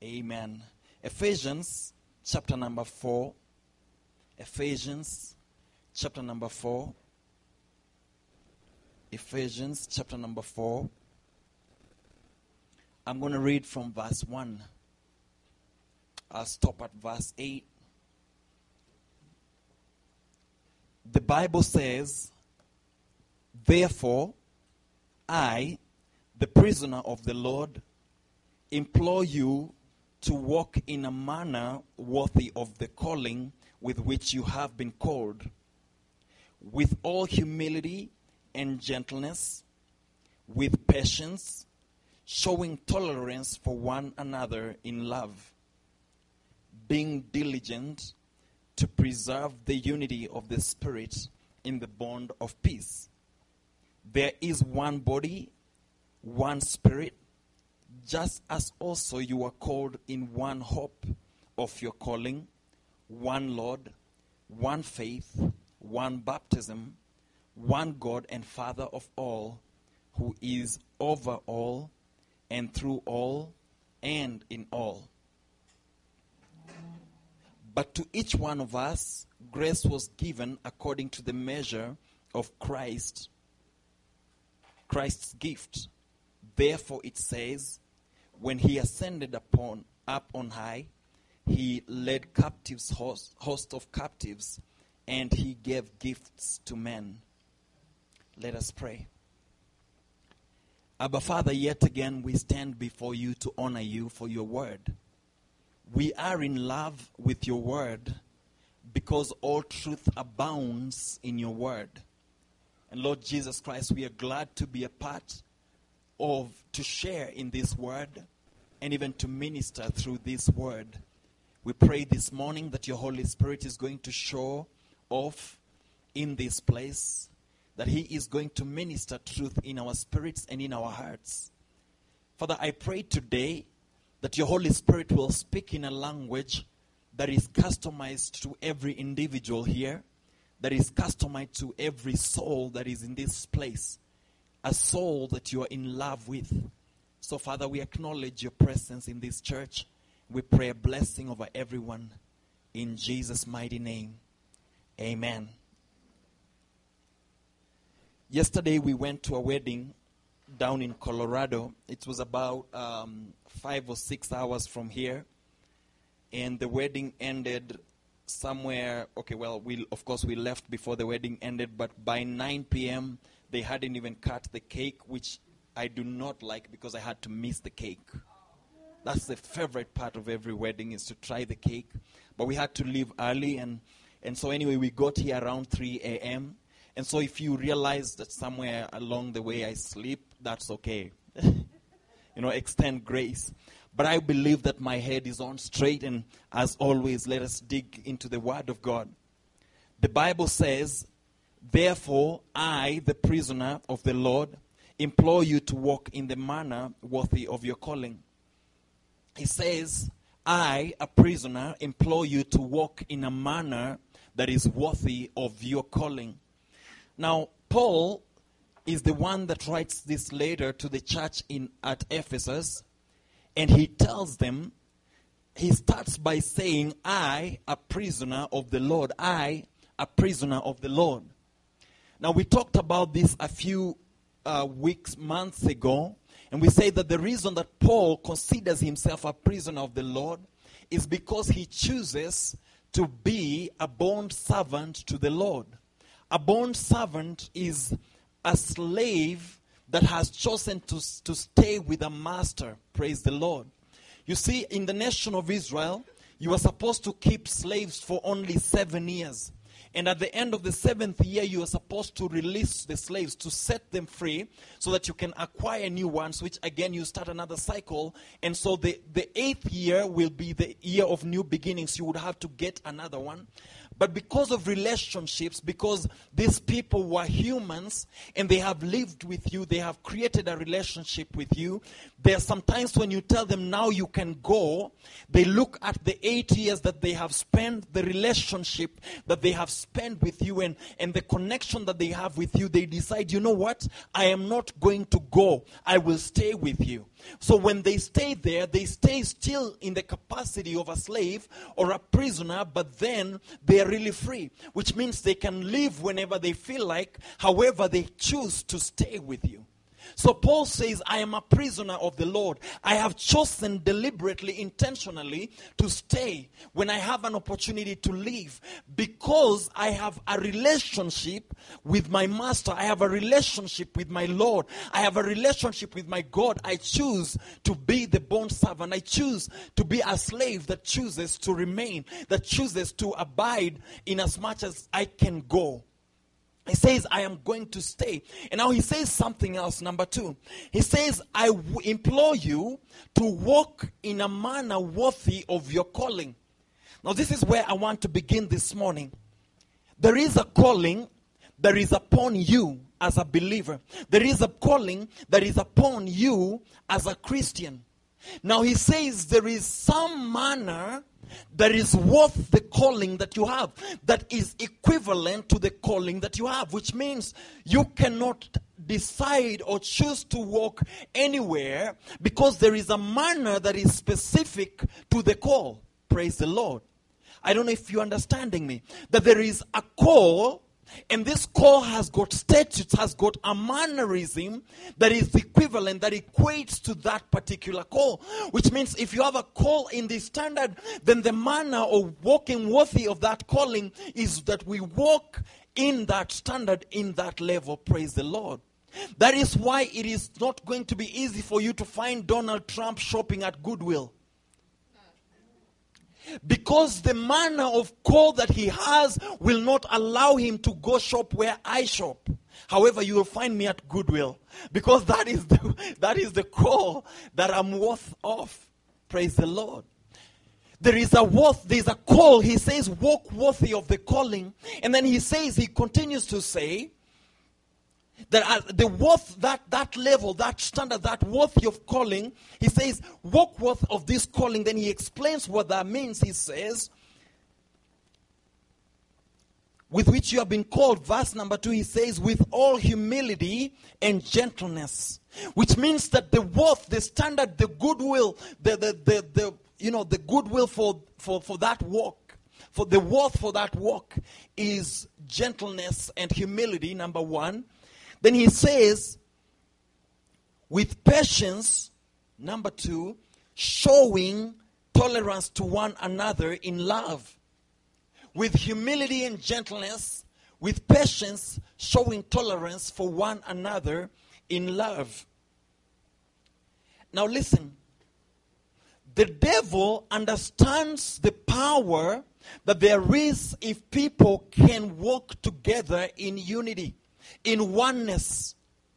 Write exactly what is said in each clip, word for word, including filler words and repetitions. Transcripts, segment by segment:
Amen. Ephesians chapter number four. Ephesians chapter number four. Ephesians chapter number four. I'm going to read from verse one. I'll stop at verse eight. The Bible says, "Therefore, I, the prisoner of the Lord, implore you to walk in a manner worthy of the calling with which you have been called, with all humility and gentleness, with patience, showing tolerance for one another in love, being diligent to preserve the unity of the Spirit in the bond of peace. There is one body, one Spirit, just as also you are called in one hope of your calling, one Lord, one faith, one baptism, one God and Father of all, who is over all and through all and in all. But to each one of us, grace was given according to the measure of Christ, Christ's gift. Therefore it says, when he ascended upon up on high, he led captives, host, host of captives, and he gave gifts to men." Let us pray. Abba Father, yet again we stand before you to honor you for your word. We are in love with your word because all truth abounds in your word. And Lord Jesus Christ, we are glad to be a part of, to share in this word and even to minister through this word. We pray this morning that your Holy Spirit is going to show off in this place, that he is going to minister truth in our spirits and in our hearts. Father, I pray today that your Holy Spirit will speak in a language that is customized to every individual here, that is customized to every soul that is in this place, a soul that you are in love with. So, Father, we acknowledge your presence in this church. We pray a blessing over everyone. In Jesus' mighty name, amen. Yesterday we went to a wedding down in Colorado. It was about um, five or six hours from here. And the wedding ended somewhere, okay, well, we of course we left before the wedding ended, but by nine p.m. they hadn't even cut the cake, which I do not like because I had to miss the cake. That's the favorite part of every wedding, is to try the cake. But we had to leave early, and, and so anyway, we got here around three a.m. And so if you realize that somewhere along the way I sleep, that's okay. You know, extend grace. But I believe that my head is on straight, and as always, let us dig into the Word of God. The Bible says, "Therefore, I, the prisoner of the Lord, implore you to walk in the manner worthy of your calling." He says, "I, a prisoner, implore you to walk in a manner that is worthy of your calling." Now, Paul is the one that writes this letter to the church in at Ephesus, and he tells them, he starts by saying, "I, a prisoner of the Lord. I, a prisoner of the Lord." Now, we talked about this a few uh, weeks, months ago, and we say that the reason that Paul considers himself a prisoner of the Lord is because he chooses to be a bond servant to the Lord. A bond servant is a slave that has chosen to, to stay with a master. Praise the Lord. You see, in the nation of Israel, you are supposed to keep slaves for only seven years. And at the end of the seventh year, you are supposed to release the slaves, to set them free, so that you can acquire new ones, which again, you start another cycle. And so the, the eighth year will be the year of new beginnings. You would have to get another one. But because of relationships, because these people were humans and they have lived with you, they have created a relationship with you, there are sometimes when you tell them now you can go, they look at the eight years that they have spent, the relationship that they have spent with you and, and the connection that they have with you, they decide, you know what, I am not going to go, I will stay with you. So when they stay there, they stay still in the capacity of a slave or a prisoner, but then they are really free, which means they can leave whenever they feel like, however they choose to stay with you. So Paul says, I am a prisoner of the Lord. I have chosen deliberately, intentionally to stay when I have an opportunity to leave, because I have a relationship with my master. I have a relationship with my Lord. I have a relationship with my God. I choose to be the bond servant. I choose to be a slave that chooses to remain, that chooses to abide in as much as I can go. He says, I am going to stay. And now he says something else, number two. He says, I w- implore you to walk in a manner worthy of your calling. Now this is where I want to begin this morning. There is a calling that is upon you as a believer. There is a calling that is upon you as a Christian. Now he says there is some manner that is worth the calling that you have, that is equivalent to the calling that you have, which means you cannot decide or choose to walk anywhere because there is a manner that is specific to the call. Praise the Lord. I don't know if you're understanding me. That there is a call, and this call has got statutes, has got a mannerism that is equivalent, that equates to that particular call. Which means if you have a call in the standard, then the manner of walking worthy of that calling is that we walk in that standard, in that level. Praise the Lord. That is why it is not going to be easy for you to find Donald Trump shopping at Goodwill. Because the manner of call that he has will not allow him to go shop where I shop. However, you will find me at Goodwill. Because that is the, that is the call that I'm worth of. Praise the Lord. There is a worth, there is a call. He says, walk worthy of the calling. And then he says, he continues to say, that at the worth, that, that level, that standard, that worthy of calling, he says, walk worth of this calling. Then he explains what that means. He says, with which you have been called, verse number two, he says, with all humility and gentleness. Which means that the worth, the standard, the goodwill, the, the, the, the you know, the goodwill for, for, for that walk, for the worth for that walk is gentleness and humility, number one. Then he says, with patience, number two, showing tolerance to one another in love. With humility and gentleness, with patience, showing tolerance for one another in love. Now listen, the devil understands the power that there is if people can walk together in unity, in oneness.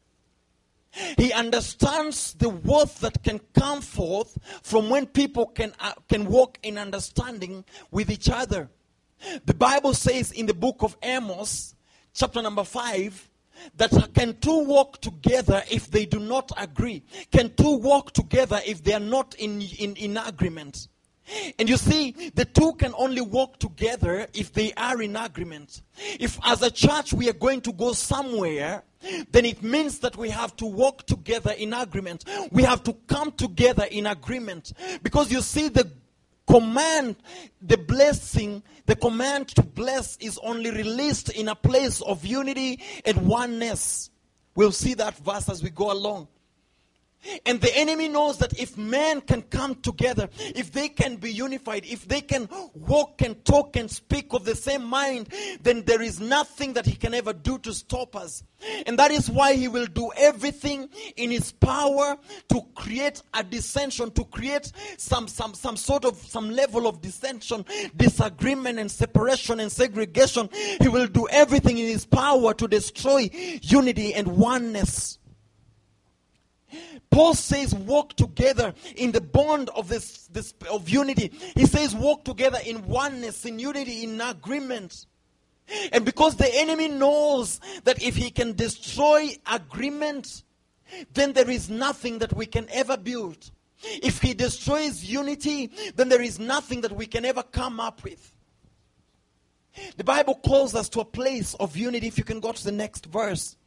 He understands the worth that can come forth from when people can uh, can walk in understanding with each other. The Bible says in the book of Amos, chapter number five, that can two walk together if they do not agree? Can two walk together if they are not in, in, in agreement? And you see, the two can only walk together if they are in agreement. If as a church we are going to go somewhere, then it means that we have to walk together in agreement. We have to come together in agreement. Because you see, the command, the blessing, the command to bless is only released in a place of unity and oneness. We'll see that verse as we go along. And the enemy knows that if men can come together, if they can be unified, if they can walk and talk and speak of the same mind, then there is nothing that he can ever do to stop us. And that is why he will do everything in his power to create a dissension, to create some, some, some sort of, some level of dissension, disagreement and separation and segregation. He will do everything in his power to destroy unity and oneness. Paul says walk together in the bond of this, this of unity. He says walk together in oneness, in unity, in agreement. And because the enemy knows that if he can destroy agreement, then there is nothing that we can ever build. If he destroys unity, then there is nothing that we can ever come up with. The Bible calls us to a place of unity. If you can go to the next verse.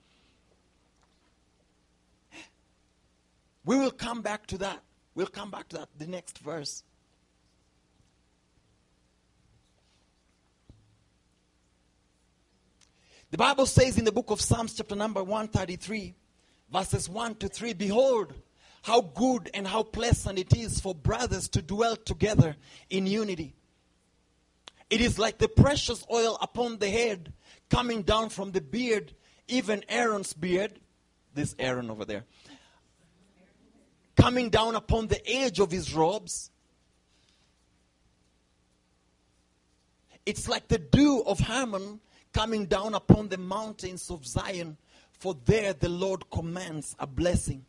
We will come back to that. We'll come back to that, the next verse. The Bible says in the book of Psalms, chapter number one thirty-three, verses one to three, behold, how good and how pleasant it is for brothers to dwell together in unity. It is like the precious oil upon the head, coming down from the beard, even Aaron's beard, this Aaron over there, coming down upon the edge of his robes. It's like the dew of Hermon coming down upon the mountains of Zion, for there the Lord commands a blessing.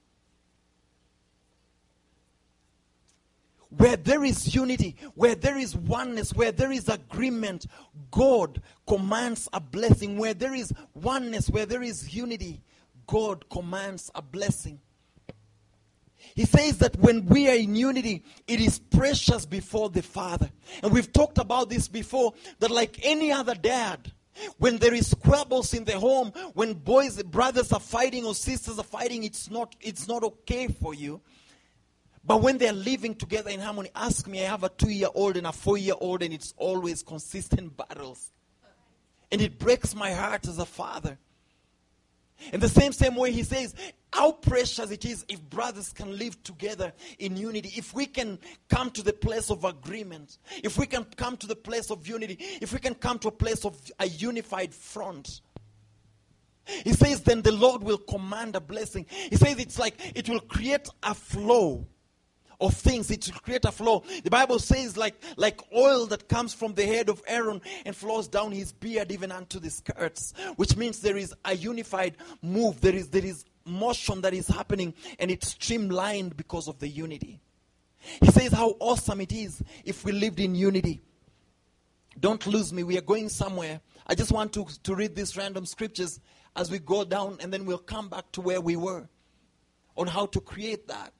Where there is unity, where there is oneness, where there is agreement, God commands a blessing. Where there is oneness, where there is unity, God commands a blessing. He says that when we are in unity, it is precious before the Father. And we've talked about this before, that like any other dad, when there is squabbles in the home, when boys, brothers are fighting or sisters are fighting, it's not, it's not okay for you. But when they're living together in harmony, ask me, I have a two-year-old and a four-year-old, and it's always consistent battles. And it breaks my heart as a father. In the same, same way, he says, how precious it is if brothers can live together in unity. If we can come to the place of agreement. If we can come to the place of unity. If we can come to a place of a unified front. He says, then the Lord will command a blessing. He says it's like it will create a flow of things. It will create a flow. The Bible says like, like oil that comes from the head of Aaron and flows down his beard even unto the skirts. Which means there is a unified move. There is, there is motion that is happening, and it's streamlined because of the unity. He says how awesome it is if we lived in unity. Don't lose me. We are going somewhere. I just want to, to read these random scriptures as we go down, and then we'll come back to where we were on how to create that.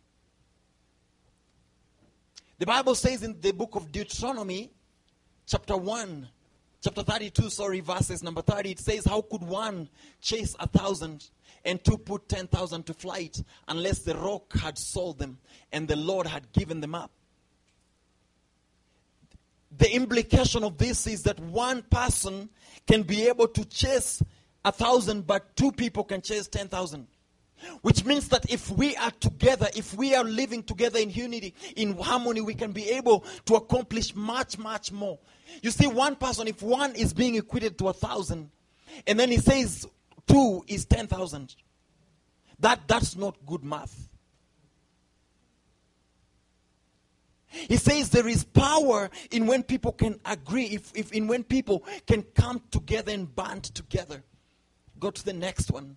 The Bible says in the book of Deuteronomy, chapter one, chapter thirty-two, sorry, verses number thirty, it says, how could one chase a thousand and two put ten thousand to flight unless the rock had sold them and the Lord had given them up? The implication of this is that one person can be able to chase a thousand, but two people can chase ten thousand. Which means that if we are together, if we are living together in unity, in harmony, we can be able to accomplish much, much more. You see, one person, if one is being equated to a thousand, and then he says two is ten thousand, that, that's not good math. He says there is power in when people can agree, if, if in when people can come together and band together. Go to the next one.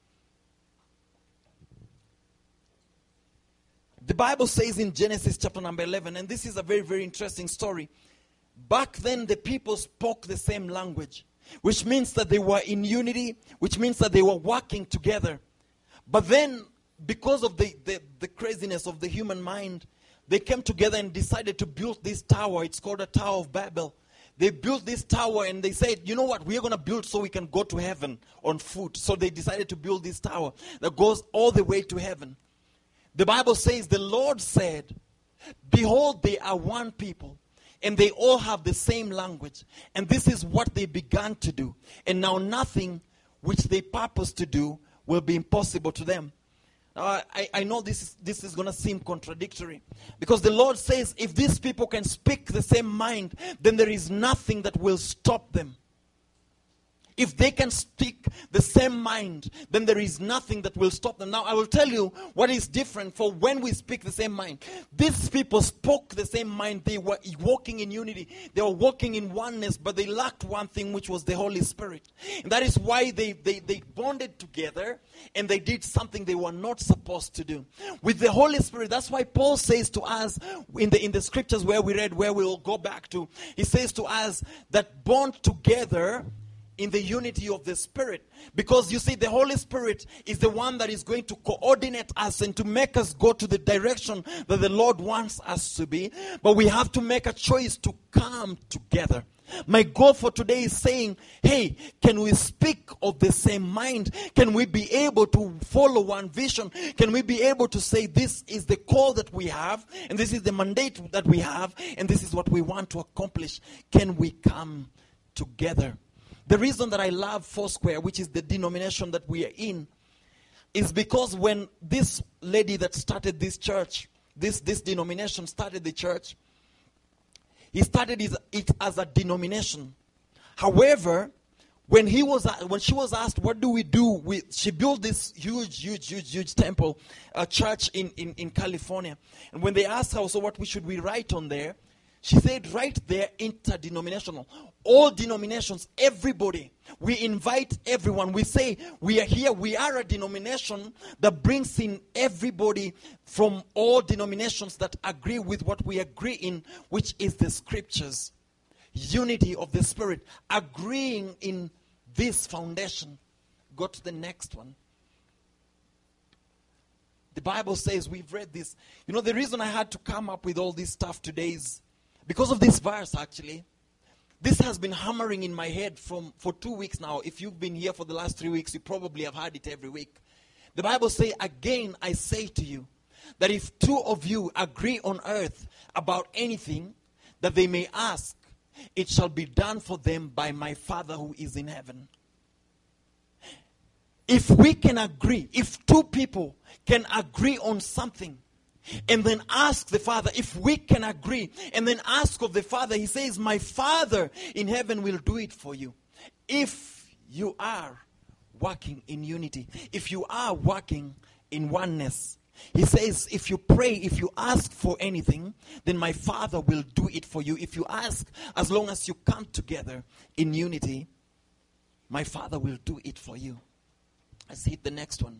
The Bible says in Genesis chapter number eleven, and this is a very, very interesting story. Back then the people spoke the same language, which means that they were in unity, which means that they were working together. But then, because of the, the, the craziness of the human mind, they came together and decided to build this tower. It's called the Tower of Babel. They built this tower and they said, you know what, we're going to build so we can go to heaven on foot. So they decided to build this tower that goes all the way to heaven. The Bible says the Lord said, behold, they are one people and they all have the same language. And this is what they began to do. And now nothing which they purpose to do will be impossible to them. Now, I, I know this is, this is going to seem contradictory. Because the Lord says if these people can speak the same mind, then there is nothing that will stop them. If they can speak the same mind, then there is nothing that will stop them. Now, I will tell you what is different for when we speak the same mind. These people spoke the same mind. They were walking in unity. They were walking in oneness, but they lacked one thing, which was the Holy Spirit. And that is why they, they, they bonded together and they did something they were not supposed to do. With the Holy Spirit, that's why Paul says to us in the, in the scriptures where we read, where we will go back to, he says to us that bond together in the unity of the Spirit. Because you see, the Holy Spirit is the one that is going to coordinate us and to make us go to the direction that the Lord wants us to be. But we have to make a choice to come together. My goal for today is saying, hey, can we speak of the same mind? Can we be able to follow one vision? Can we be able to say, this is the call that we have, and this is the mandate that we have, and this is what we want to accomplish? Can we come together? The reason that I love Foursquare, which is the denomination that we are in, is because when this lady that started this church, this, this denomination started the church, he started it as a denomination. However, when he was when she was asked, what do we do with, she built this huge, huge, huge, huge temple, a church in, in, in California. And when they asked her, so what we should we write on there? She said, right there, interdenominational. All denominations, everybody. We invite everyone. We say, we are here. We are a denomination that brings in everybody from all denominations that agree with what we agree in, which is the scriptures. Unity of the Spirit. Agreeing in this foundation. Go to the next one. The Bible says, we've read this. You know, the reason I had to come up with all this stuff today is because of this verse, actually. This has been hammering in my head from for two weeks now. If you've been here for the last three weeks, you probably have heard it every week. The Bible says, again, I say to you, that if two of you agree on earth about anything that they may ask, it shall be done for them by my Father who is in heaven. If we can agree, if two people can agree on something, and then ask the Father, if we can agree, and then ask of the Father, he says, my Father in heaven will do it for you. If you are working in unity, if you are working in oneness, he says, if you pray, if you ask for anything, then my Father will do it for you. If you ask, as long as you come together in unity, my Father will do it for you. Let's hit the next one.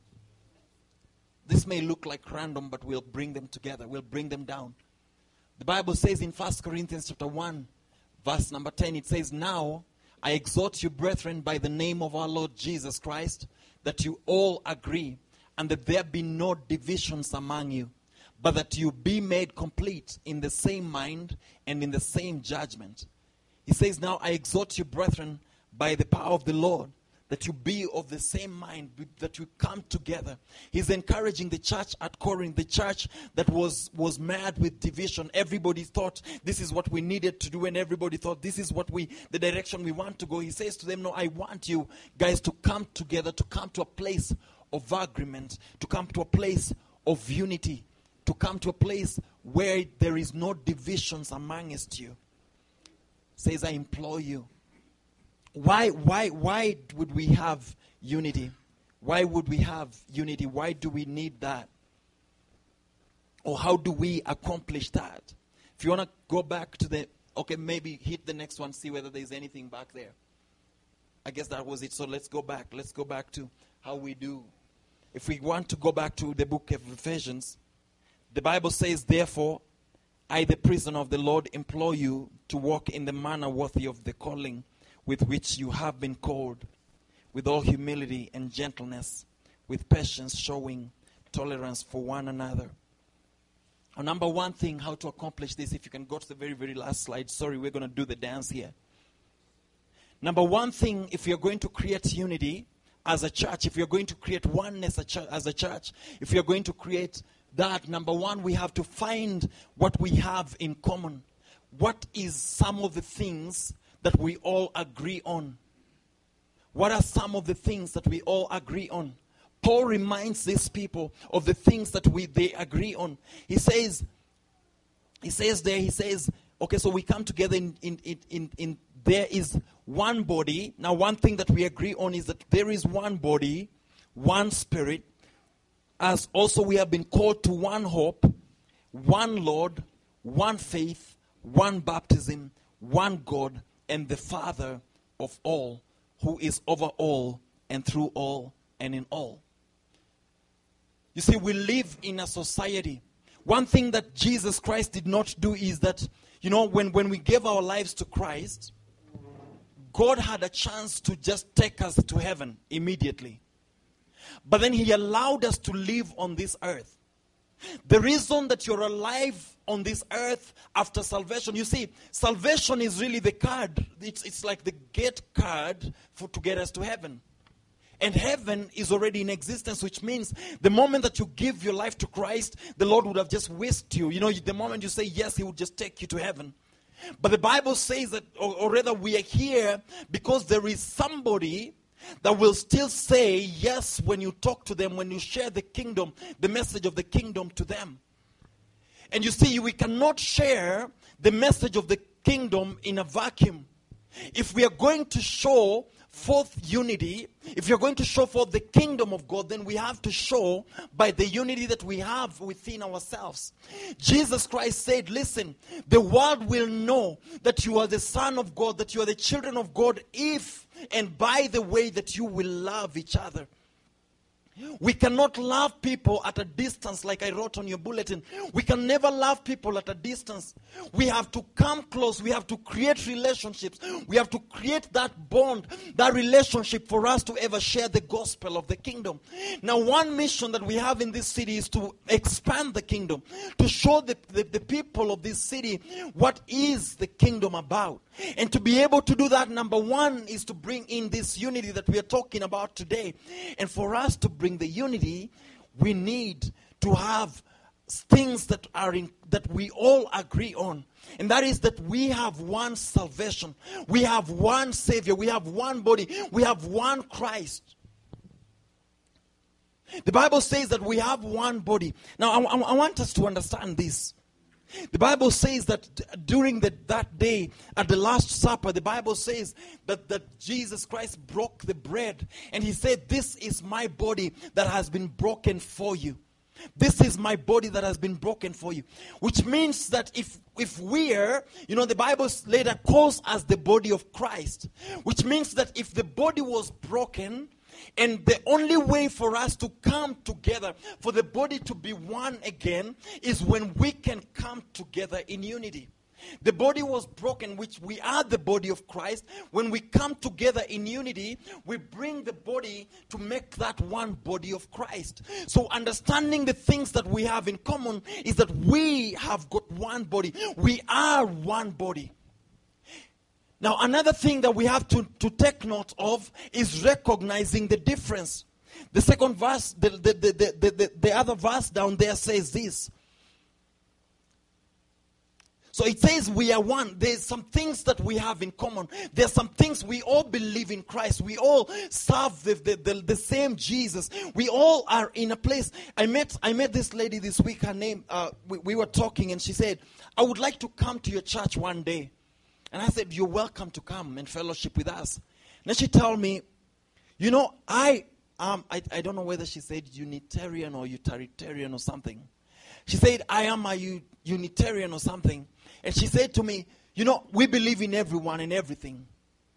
This may look like random, but we'll bring them together. We'll bring them down. The Bible says in First Corinthians chapter one, verse number ten, it says, now I exhort you, brethren, by the name of our Lord Jesus Christ, that you all agree, and that there be no divisions among you, but that you be made complete in the same mind and in the same judgment. He says, now I exhort you, brethren, by the power of the Lord, that you be of the same mind, that you come together. He's encouraging the church at Corinth, the church that was, was mad with division. Everybody thought this is what we needed to do, and everybody thought this is what we, the direction we want to go. He says to them, no, I want you guys to come together, to come to a place of agreement, to come to a place of unity, to come to a place where there is no divisions amongst you. Says, I implore you. Why, why, why would we have unity? Why would we have unity? Why do we need that? Or how do we accomplish that? If you want to go back to the, okay, maybe hit the next one, see whether there's anything back there. I guess that was it. So let's go back. Let's go back to how we do. If we want to go back to the book of Ephesians, the Bible says, therefore, I, the prisoner of the Lord, implore you to walk in the manner worthy of the calling with which you have been called, with all humility and gentleness, with patience, showing tolerance for one another. Our number one thing, how to accomplish this, if you can go to the very, very last slide. Sorry, we're going to do the dance here. Number one thing, if you're going to create unity as a church, if you're going to create oneness as a church, if you're going to create that, number one, we have to find what we have in common. What is some of the things that we all agree on? What are some of the things that we all agree on? Paul reminds these people of the things that we they agree on. He says, he says there, he says, okay, so we come together in, in, in, in, in there is one body. Now, one thing that we agree on is that there is one body, one Spirit, as also we have been called to one hope, one Lord, one faith, one baptism, one God, and the Father of all, who is over all and through all and in all. You see, we live in a society. One thing that Jesus Christ did not do is that, you know, when, when we gave our lives to Christ, God had a chance to just take us to heaven immediately. But then he allowed us to live on this earth. The reason that you're alive on this earth after salvation, you see, salvation is really the card. It's, it's like the gate card for, to get us to heaven. And heaven is already in existence, which means the moment that you give your life to Christ, the Lord would have just whisked you. You know, the moment you say yes, he would just take you to heaven. But the Bible says that, or, or rather we are here because there is somebody that will still say yes when you talk to them, when you share the kingdom, the message of the kingdom to them. And you see, we cannot share the message of the kingdom in a vacuum. If we are going to show forth unity, if you're going to show forth the kingdom of God, then we have to show by the unity that we have within ourselves. Jesus Christ said, listen, the world will know that you are the Son of God, that you are the children of God, if and by the way that you will love each other. We cannot love people at a distance, like I wrote on your bulletin. We can never love people at a distance. We have to come close. We have to create relationships. We have to create that bond, that relationship for us to ever share the gospel of the kingdom. Now, one mission that we have in this city is to expand the kingdom, to show the, the, the people of this city what is the kingdom about. And to be able to do that, number one is to bring in this unity that we are talking about today. And for us to bring the unity, we need to have things that are in, that we all agree on. And that is that we have one salvation. We have one Savior. We have one body. We have one Christ. The Bible says that we have one body. Now, I, I, I want us to understand this. The Bible says that during the, that day at the Last Supper, the Bible says that, that Jesus Christ broke the bread and he said, this is my body that has been broken for you. This is my body that has been broken for you. Which means that if, if we're, you know, the Bible later calls us the body of Christ. Which means that if the body was broken, and the only way for us to come together, for the body to be one again, is when we can come together in unity. The body was broken, which we are the body of Christ. When we come together in unity, we bring the body to make that one body of Christ. So understanding the things that we have in common is that we have got one body. We are one body. Now, another thing that we have to, to take note of is recognizing the difference. The second verse, the, the, the, the, the, the other verse down there says this. So it says we are one. There's some things that we have in common. There's some things we all believe in Christ. We all serve the, the, the, the same Jesus. We all are in a place. I met I met this lady this week. Her name, uh, we, we were talking and she said, I would like to come to your church one day. And I said, you're welcome to come and fellowship with us. And then she told me, you know, I um I, I don't know whether she said Unitarian or Utilitarian or something. She said, I am a U, Unitarian or something. And she said to me, you know, we believe in everyone and everything.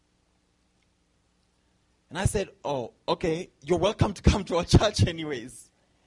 And I said, oh, okay, you're welcome to come to our church anyways.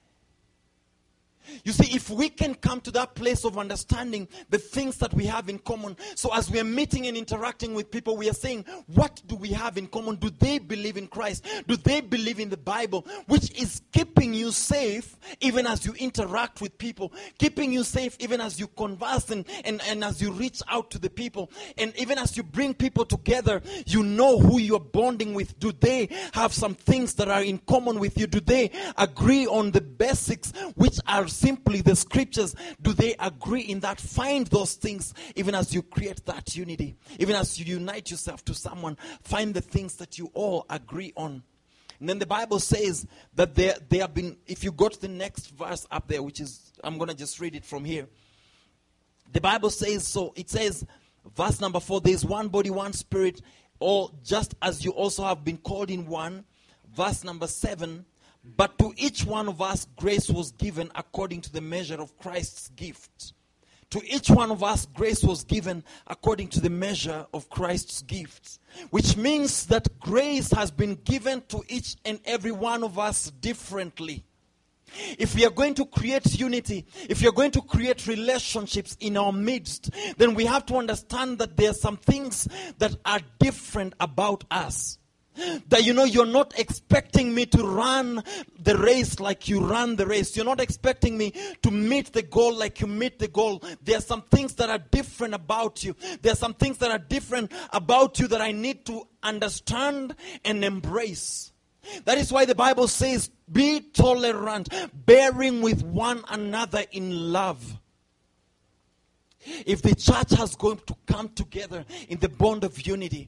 You see, if we can come to that place of understanding the things that we have in common, so as we are meeting and interacting with people, we are saying, what do we have in common? Do they believe in Christ? Do they believe in the Bible? Which is keeping you safe even as you interact with people, keeping you safe even as you converse and, and, and as you reach out to the people. And even as you bring people together, you know who you're bonding with. Do they have some things that are in common with you? Do they agree on the basics, which are simply the scriptures? Do they agree in that? Find those things even as you create that unity. Even as you unite yourself to someone, find the things that you all agree on. And then the Bible says that there, they have been, if you go to the next verse up there, which is, I'm going to just read it from here. The Bible says, so it says, verse number four, there is one body, one spirit, or just as you also have been called in one. Verse number seven, but to each one of us grace was given according to the measure of Christ's gift. To each one of us grace was given according to the measure of Christ's gift. Which means that grace has been given to each and every one of us differently. If we are going to create unity, if you're going to create relationships in our midst, then we have to understand that there are some things that are different about us. That, you know, you're not expecting me to run the race like you run the race. You're not expecting me to meet the goal like you meet the goal. There are some things that are different about you. There are some things that are different about you that I need to understand and embrace. That is why the Bible says, be tolerant, bearing with one another in love. If the church has going to come together in the bond of unity,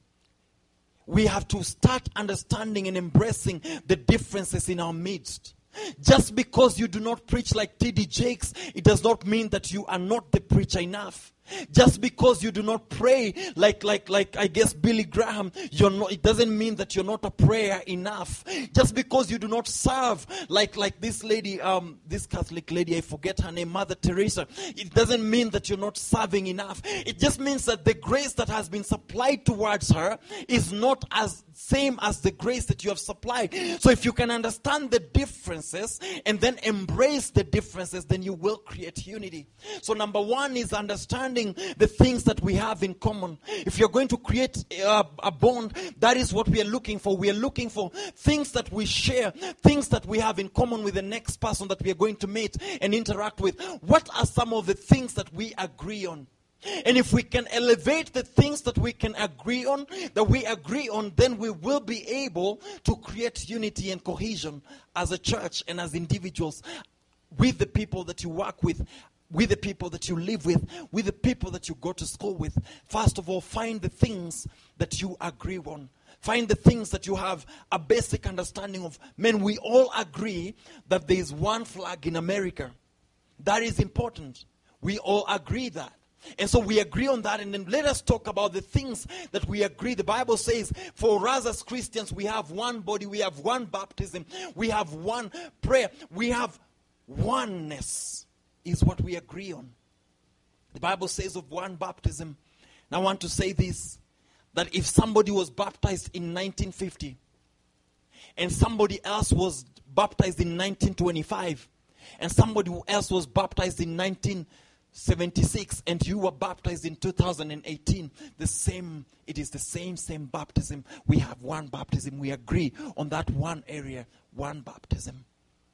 we have to start understanding and embracing the differences in our midst. Just because you do not preach like T D Jakes, it does not mean that you are not the preacher enough. Just because you do not pray like like like I guess Billy Graham, you're not, it doesn't mean that you're not a prayer enough. Just because you do not serve like like this lady, um, this Catholic lady, I forget her name, Mother Teresa, it doesn't mean that you're not serving enough. It just means that the grace that has been supplied towards her is not as same as the grace that you have supplied. So if you can understand the differences and then embrace the differences, then you will create unity. So number one is understanding the things that we have in common. If you're going to create a, a bond, that is what we are looking for. We are looking for things that we share, things that we have in common with the next person that we are going to meet and interact with. What are some of the things that we agree on? And if we can elevate the things that we can agree on, that we agree on, then we will be able to create unity and cohesion as a church and as individuals with the people that you work with, with the people that you live with, with the people that you go to school with. First of all, find the things that you agree on. Find the things that you have a basic understanding of. Men, we all agree that there is one flag in America. That is important. We all agree that. And so we agree on that, and then let us talk about the things that we agree. The Bible says, for us as Christians, we have one body, we have one baptism, we have one prayer, we have oneness is what we agree on. The Bible says of one baptism. And I want to say this, that if somebody was baptized in nineteen fifty and somebody else was baptized in nineteen twenty-five and somebody else was baptized in nineteen seventy-six and you were baptized in two thousand eighteen, the same, it is the same, same baptism. We have one baptism. We agree on that one area, one baptism.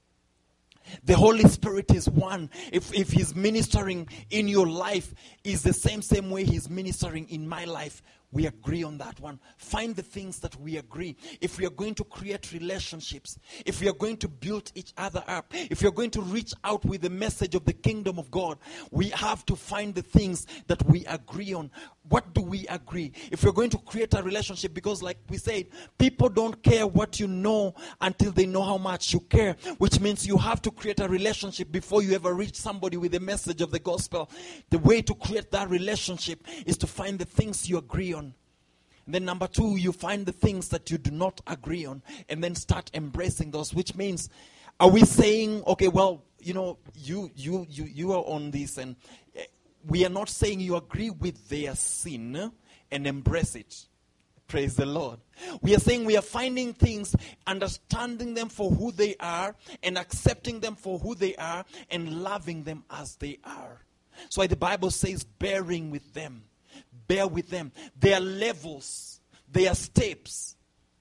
The Holy Spirit is one. If, if He's ministering in your life, is the same, same way He's ministering in my life. We agree on that one. Find the things that we agree. If we are going to create relationships, if we are going to build each other up, if you're going to reach out with the message of the kingdom of God, we have to find the things that we agree on. What do we agree? If you're going to create a relationship, because like we said, people don't care what you know until they know how much you care, which means you have to create a relationship before you ever reach somebody with the message of the gospel. The way to create that relationship is to find the things you agree on. And then number two, you find the things that you do not agree on and then start embracing those, which means, are we saying, okay, well, you know, you you you you are on this, and we are not saying you agree with their sin and embrace it. Praise the Lord. We are saying we are finding things, understanding them for who they are and accepting them for who they are and loving them as they are. So the Bible says bearing with them. Bear with them. There are levels. There are steps.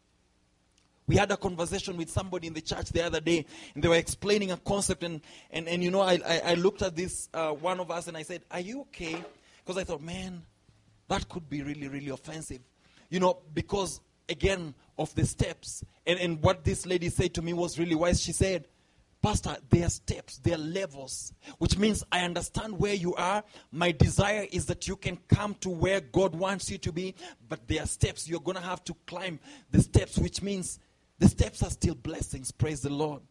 We had a conversation with somebody in the church the other day, and they were explaining a concept, and, and, and you know, I, I, I looked at this, uh, one of us, and I said, are you okay? Because I thought, man, that could be really, really offensive. You know, because, again, of the steps. And, and what this lady said to me was really wise. She said, Pastor, there are steps, there are levels, which means I understand where you are. My desire is that you can come to where God wants you to be, but there are steps. You're going to have to climb the steps, which means the steps are still blessings. Praise the Lord.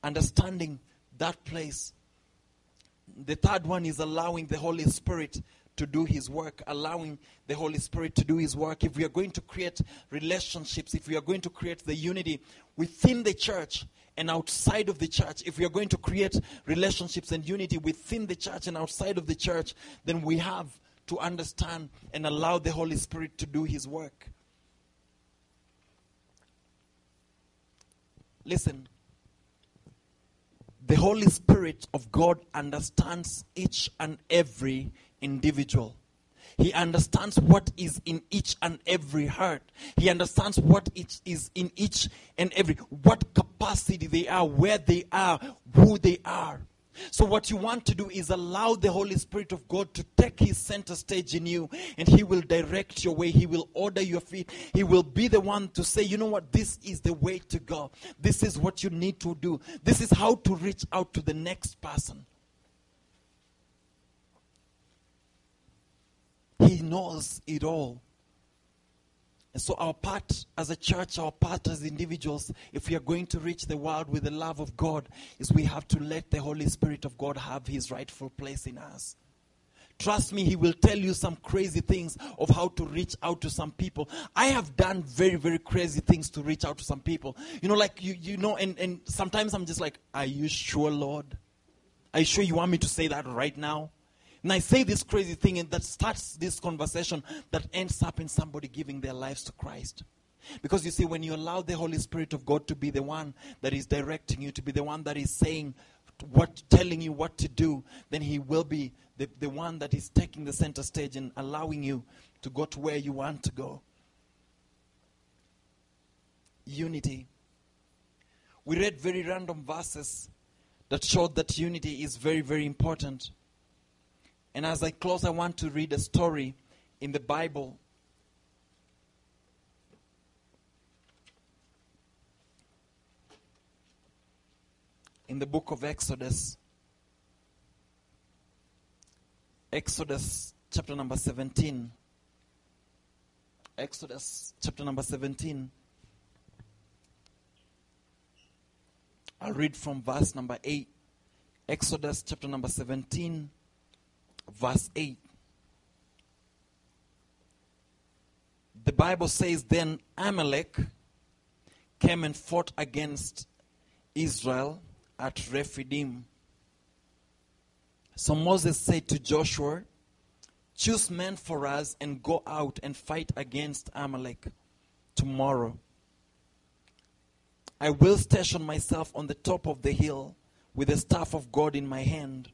Understanding that place. The third one is allowing the Holy Spirit to do His work, allowing the Holy Spirit to do His work, if we are going to create relationships, if we are going to create the unity within the church and outside of the church, if we are going to create relationships and unity within the church and outside of the church, then we have to understand and allow the Holy Spirit to do His work. Listen, the Holy Spirit of God understands each and every individual. He understands what is in each and every heart. He understands what it is in each and every, what capacity they are, where they are, who they are. So what you want to do is allow the Holy Spirit of God to take His center stage in you, and He will direct your way. He will order your feet. He will be the one to say, you know what, this is the way to go. This is what you need to do. This is how to reach out to the next person. He knows it all. And so our part as a church, our part as individuals, if we are going to reach the world with the love of God, is we have to let the Holy Spirit of God have His rightful place in us. Trust me, He will tell you some crazy things of how to reach out to some people. I have done very, very crazy things to reach out to some people. You know, like, you you know, and, and sometimes I'm just like, are you sure, Lord? Are you sure you want me to say that right now? And I say this crazy thing, and that starts this conversation that ends up in somebody giving their lives to Christ. Because you see, when you allow the Holy Spirit of God to be the one that is directing you, to be the one that is saying what, telling you what to do, then He will be the, the one that is taking the center stage and allowing you to go to where you want to go. Unity. We read very random verses that showed that unity is very, very important. And as I close, I want to read a story in the Bible. In the book of Exodus. Exodus chapter number seventeen. Exodus chapter number seventeen. I'll read from verse number eight. Exodus chapter number seventeen. Verse eight. The Bible says, then Amalek came and fought against Israel at Rephidim. So Moses said to Joshua, choose men for us and go out and fight against Amalek tomorrow. I will station myself on the top of the hill with the staff of God in my hand.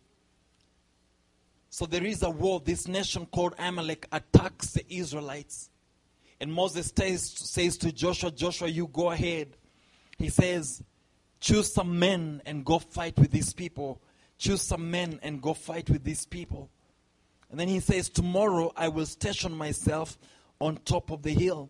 So there is a war. This nation called Amalek attacks the Israelites. And Moses says, says to Joshua, Joshua, you go ahead. He says, choose some men and go fight with these people. Choose some men and go fight with these people. And then he says, tomorrow I will station myself on top of the hill.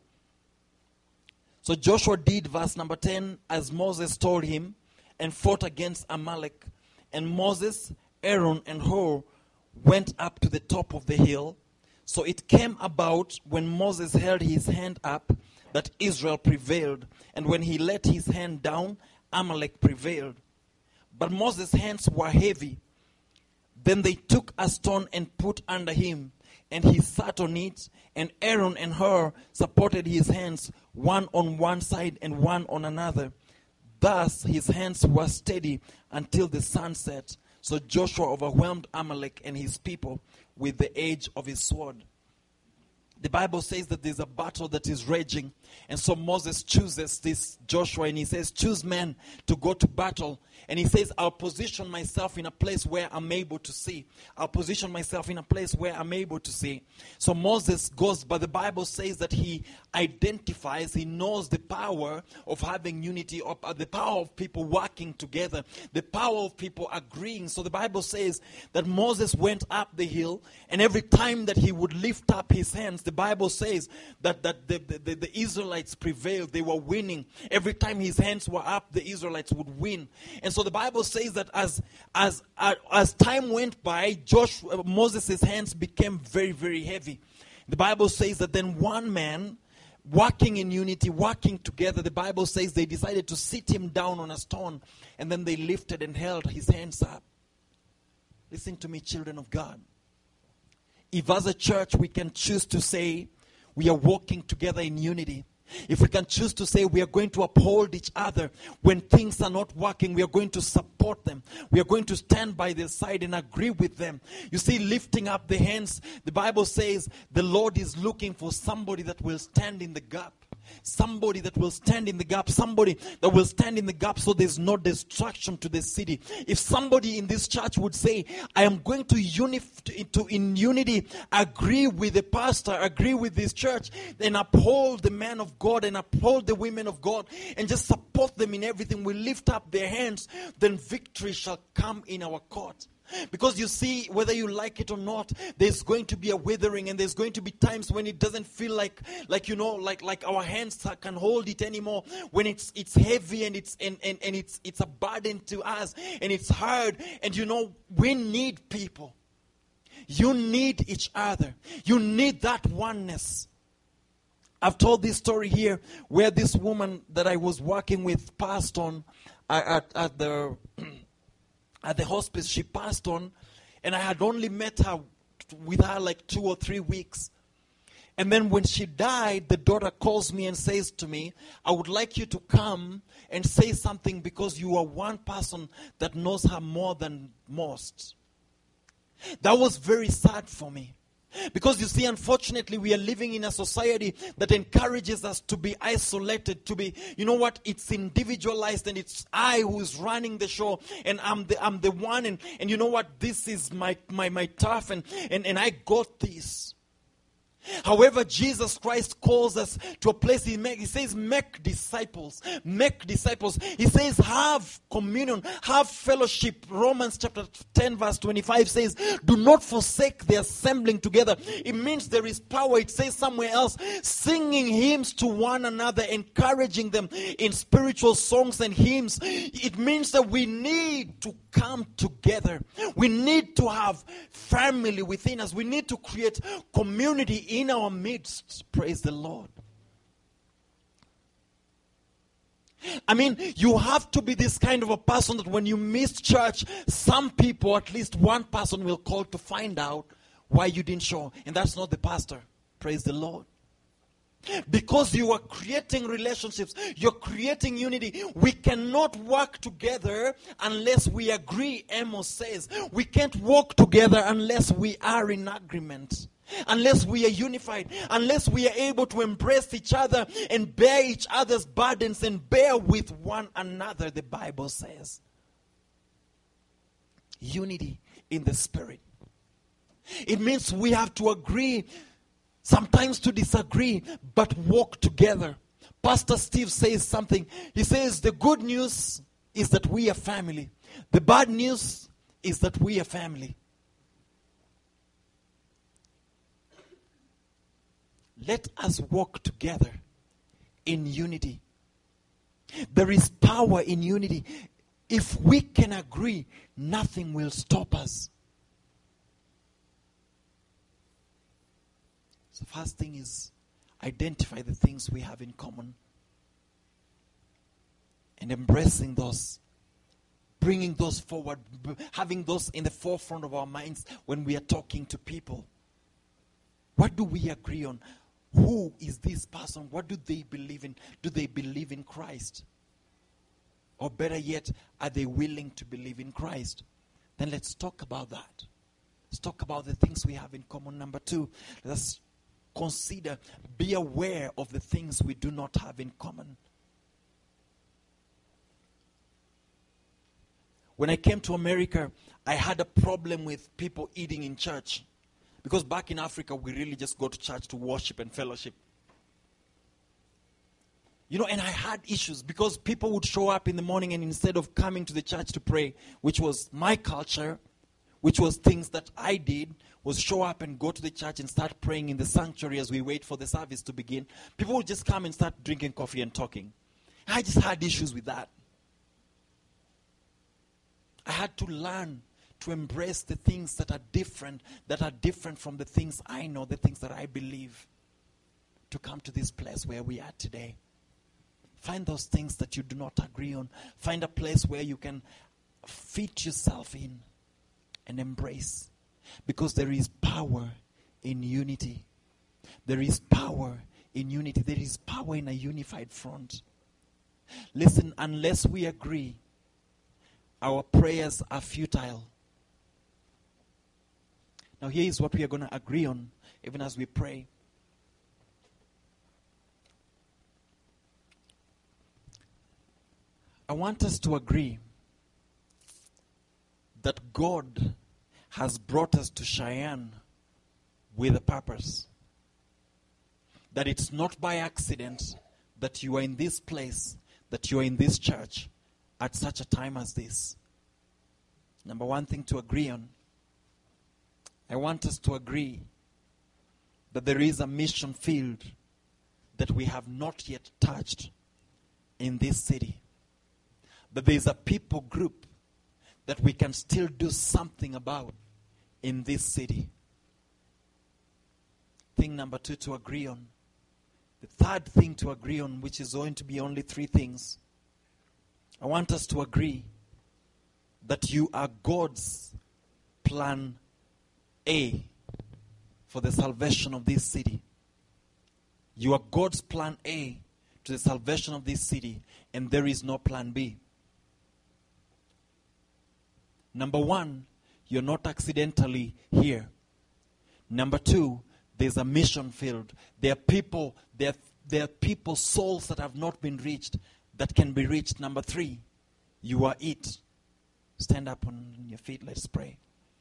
So Joshua did, verse number ten, as Moses told him, and fought against Amalek. And Moses, Aaron, and Hur went up to the top of the hill. So it came about when Moses held his hand up that Israel prevailed. And when he let his hand down, Amalek prevailed. But Moses' hands were heavy. Then they took a stone and put under him, and he sat on it. And Aaron and Hur supported his hands, one on one side and one on another. Thus his hands were steady until the sun set. So Joshua overwhelmed Amalek and his people with the edge of his sword. The Bible says that there's a battle that is raging. And so Moses chooses this Joshua, and he says, choose men to go to battle. And he says, I'll position myself in a place where I'm able to see. I'll position myself in a place where I'm able to see. So Moses goes, but the Bible says that he identifies, he knows the power of having unity, of, uh, the power of people working together, the power of people agreeing. So the Bible says that Moses went up the hill, and every time that he would lift up his hands, the Bible says that, that the, the, the Israelites prevailed. They were winning. Every time his hands were up, the Israelites would win. And so the Bible says that as as as, as time went by, Joshua, Moses' hands became very, very heavy. The Bible says that then one man, working in unity, working together, the Bible says they decided to sit him down on a stone, and then they lifted and held his hands up. Listen to me, children of God. if as a church we can choose to say we are walking together in unity, if we can choose to say we are going to uphold each other when things are not working, we are going to support them. We are going to stand by their side and agree with them. You see, lifting up the hands, the Bible says the Lord is looking for somebody that will stand in the gap. Somebody that will stand in the gap. Somebody that will stand in the gap so there's no destruction to the city. If somebody in this church would say, I am going to, unif- to in unity agree with the pastor, agree with this church, then uphold the man of God and uphold the women of God and just support them in everything. We lift up their hands, then victory shall come in our court. Because you see, whether you like it or not, there's going to be a withering, and there's going to be times when it doesn't feel like, like you know, like like our hands can hold it anymore. When it's it's heavy and it's and, and, and it's it's a burden to us and it's hard. And you know, we need people. You need each other. You need that oneness. I've told this story here where this woman that I was working with passed on at, at the. At the hospice, she passed on, and I had only met her with her like two or three weeks. And then when she died, the daughter calls me and says to me, I would like you to come and say something because you are one person that knows her more than most. That was very sad for me. Because you see, unfortunately, we are living in a society that encourages us to be isolated, to be, you know what, it's individualized, and it's I who is running the show, and I'm the I'm the one, and, and you know what, this is my my, my turf, and, and, and I got this. However, Jesus Christ calls us to a place. He, make, he says, make disciples. Make disciples. He says, have communion. Have fellowship. Romans chapter ten verse twenty-five says, do not forsake the assembling together. It means there is power. It says somewhere else, singing hymns to one another, encouraging them in spiritual songs and hymns. It means that we need to come together. We need to have family within us. We need to create community in our midst. Praise the Lord. I mean, you have to be this kind of a person that when you miss church, some people, at least one person, will call to find out why you didn't show. And that's not the pastor. Praise the Lord. Because you are creating relationships, you're creating unity. We cannot work together unless we agree, Amos says. We can't walk together unless we are in agreement. Unless we are unified, unless we are able to embrace each other and bear each other's burdens and bear with one another, the Bible says. Unity in the Spirit. It means we have to agree, sometimes to disagree, but walk together. Pastor Steve says something. He says the good news is that we are family. The bad news is that we are family. Let us walk together in unity. There is power in unity. If we can agree, nothing will stop us. So the first thing is identify the things we have in common. And embracing those. Bringing those forward. Having those in the forefront of our minds when we are talking to people. What do we agree on? Who is this person? What do they believe in? Do they believe in Christ? Or better yet, are they willing to believe in Christ? Then let's talk about that. Let's talk about the things we have in common. Number two, let's consider, be aware of the things we do not have in common. When I came to America, I had a problem with people eating in church. Because back in Africa, we really just go to church to worship and fellowship. You know, and I had issues because people would show up in the morning and instead of coming to the church to pray, which was my culture, which was things that I did, was show up and go to the church and start praying in the sanctuary as we wait for the service to begin. People would just come and start drinking coffee and talking. I just had issues with that. I had to learn to embrace the things that are different, that are different from the things I know, the things that I believe, to come to this place where we are today. Find those things that you do not agree on. Find a place where you can fit yourself in and embrace. Because there is power in unity. There is power in unity. There is power in a unified front. Listen, unless we agree, our prayers are futile. Now here is what we are going to agree on, even as we pray. I want us to agree that God has brought us to Cheyenne with a purpose. That it's not by accident that you are in this place, that you are in this church at such a time as this. Number one thing to agree on. I want us to agree that there is a mission field that we have not yet touched in this city. That there is a people group that we can still do something about in this city. Thing number two to agree on. The third thing to agree on, which is going to be only three things. I want us to agree that you are God's plan A for the salvation of this city. You are God's plan A to the salvation of this city, and there is no plan B. Number one, you're not accidentally here. Number two, there's a mission field. There are people, there, there are people, souls that have not been reached, that can be reached. Number three, you are it. Stand up on your feet, let's pray.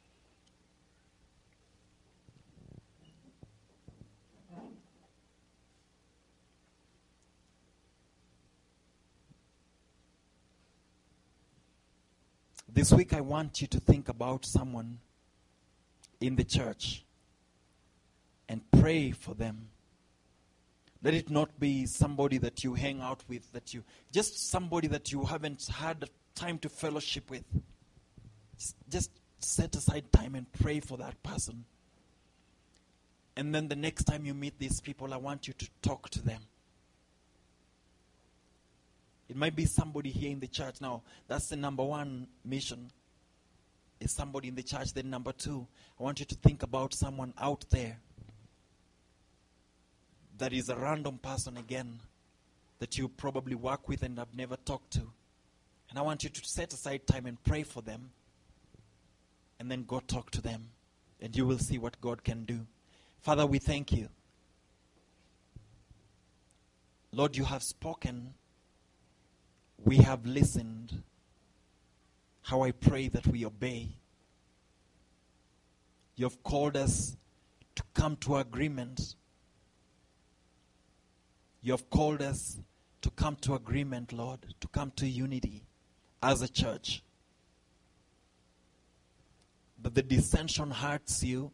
This week I want you to think about someone in the church and pray for them. Let it not be somebody that you hang out with, that you just somebody that you haven't had time to fellowship with. Just set aside time and pray for that person. And then the next time you meet these people, I want you to talk to them. It might be somebody here in the church. Now, that's the number one mission. Is somebody in the church. Then number two, I want you to think about someone out there that is a random person again that you probably work with and have never talked to. And I want you to set aside time and pray for them. And then go talk to them. And you will see what God can do. Father, we thank you. Lord, you have spoken. We have listened. How I pray that we obey. You have called us to come to agreement. You have called us to come to agreement, Lord, to come to unity as a church. But the dissension hurts you.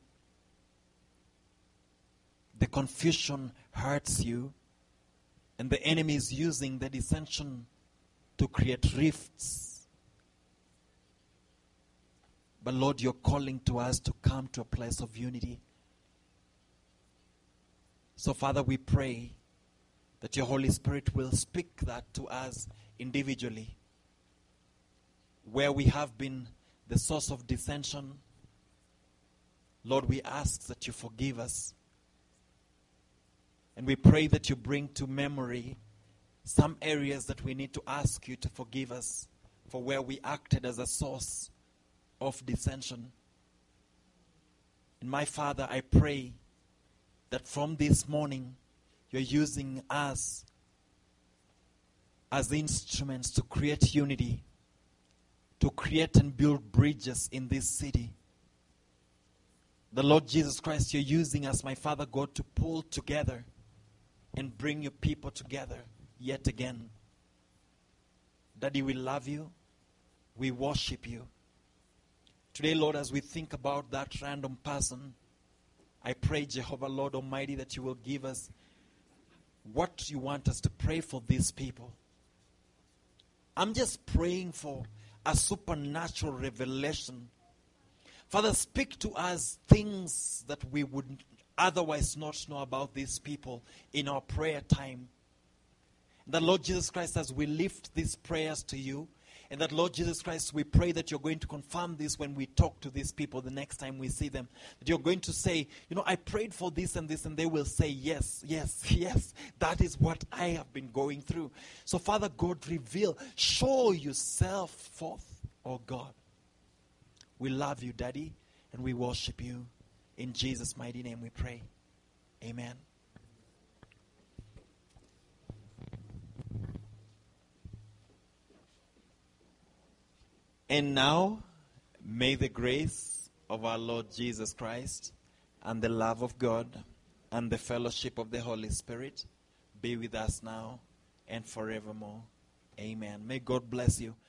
The confusion hurts you. And the enemy is using the dissension to create rifts. But Lord, you're calling to us to come to a place of unity. So Father, we pray that your Holy Spirit will speak that to us individually. Where we have been the source of dissension, Lord, we ask that you forgive us. And we pray that you bring to memory some areas that we need to ask you to forgive us for where we acted as a source of dissension. And my Father, I pray that from this morning, you're using us as instruments to create unity, to create and build bridges in this city. The Lord Jesus Christ, you're using us, my Father God, to pull together and bring your people together yet again. Daddy, we love you. We worship you. Today, Lord, as we think about that random person, I pray, Jehovah, Lord Almighty, that you will give us what you want us to pray for these people. I'm just praying for a supernatural revelation. Father, speak to us things that we would otherwise not know about these people in our prayer time. The Lord Jesus Christ, as we lift these prayers to you, And that, Lord Jesus Christ, we pray that you're going to confirm this when we talk to these people the next time we see them. That you're going to say, you know, I prayed for this and this, and they will say, yes, yes, yes, that is what I have been going through. So, Father God, reveal, show yourself forth, oh God. We love you, Daddy, and we worship you. In Jesus' mighty name we pray. Amen. And now, may the grace of our Lord Jesus Christ and the love of God and the fellowship of the Holy Spirit be with us now and forevermore. Amen. May God bless you.